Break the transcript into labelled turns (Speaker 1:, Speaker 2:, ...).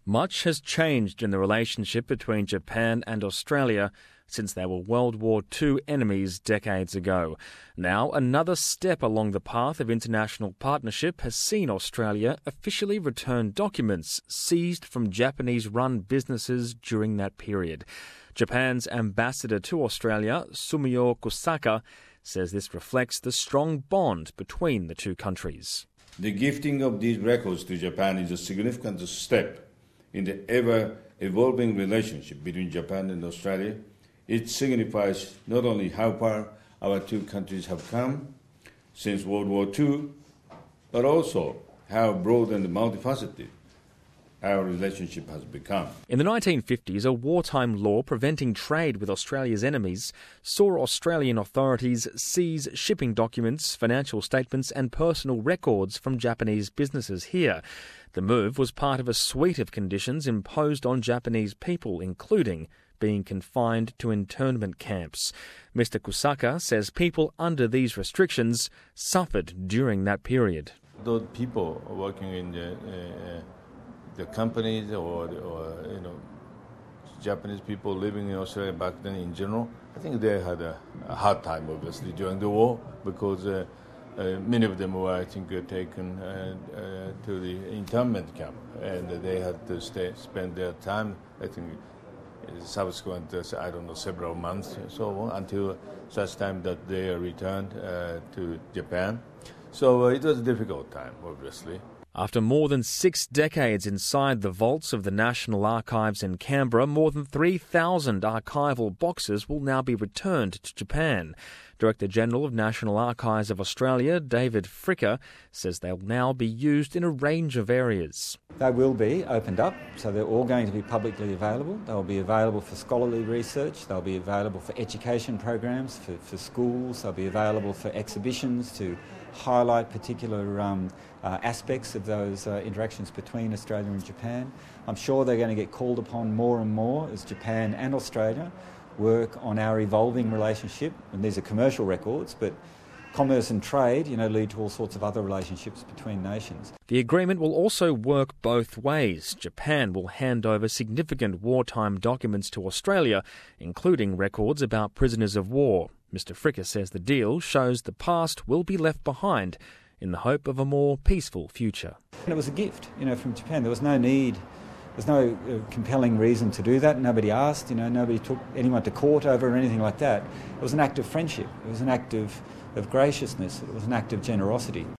Speaker 1: Much has changed in the relationship between Japan and Australia since they were World War II enemies decades ago. Now, another step along the path of international partnership has seen Australia officially return documents seized from Japanese-run businesses during that period. Japan's ambassador to Australia, Sumio Kusaka, says this reflects the strong bond between the two countries.
Speaker 2: The gifting of these records to Japan is a significant step in the ever-evolving relationship between Japan and Australia. It signifies not only how far our two countries have come since World War II, but also how broad and multifaceted our relationship has become.
Speaker 1: In the 1950s, a wartime law preventing trade with Australia's enemies saw Australian authorities seize shipping documents, financial statements and personal records from Japanese businesses here. The move was part of a suite of conditions imposed on Japanese people, including being confined to internment camps. Mr. Kusaka says people under these restrictions suffered during that period.
Speaker 3: Those people working in the companies or Japanese people living in Australia back then in general, I think they had a hard time, obviously, during the war because many of them were, I think, taken to the internment camp, and they had to spend their time, I think, subsequent, several months and so on, until such time that they returned to Japan. So it was a difficult time, obviously.
Speaker 1: After more than 6 decades inside the vaults of the National Archives in Canberra, more than 3,000 archival boxes will now be returned to Japan. Director-General of National Archives of Australia, David Fricker, says they'll now be used in a range of areas.
Speaker 4: They will be opened up, so they're all going to be publicly available. They'll be available for scholarly research, they'll be available for education programs, for schools, they'll be available for exhibitions to highlight particular aspects of those interactions between Australia and Japan. I'm sure they're going to get called upon more and more as Japan and Australia work on our evolving relationship, and these are commercial records, but commerce and trade, lead to all sorts of other relationships between nations.
Speaker 1: The agreement will also work both ways. Japan will hand over significant wartime documents to Australia, including records about prisoners of war. Mr. Fricker says the deal shows the past will be left behind in the hope of a more peaceful future.
Speaker 4: And it was a gift, from Japan. There was no need. There's no compelling reason to do that. Nobody asked, nobody took anyone to court over it or anything like that. It was an act of friendship. It was an act of graciousness. It was an act of generosity.